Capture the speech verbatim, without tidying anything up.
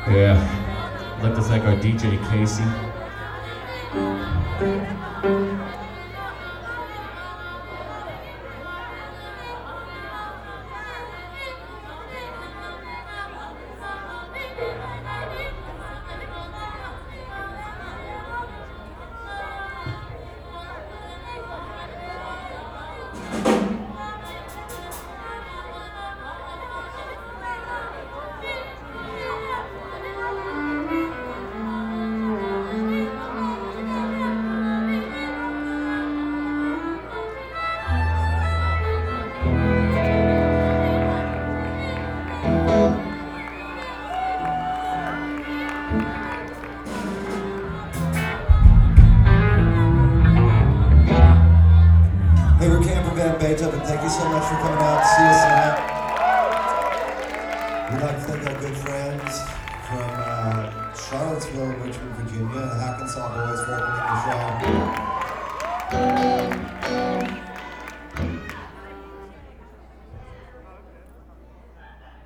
Yeah, I'd like to thank our D J Casey. Hey, we're Camper Van Beethoven. Thank you so much for coming out to see us tonight. We'd like to thank our good friends from uh, Charlottesville, Richmond, Virginia, the Hackensaw Boys for opening the show.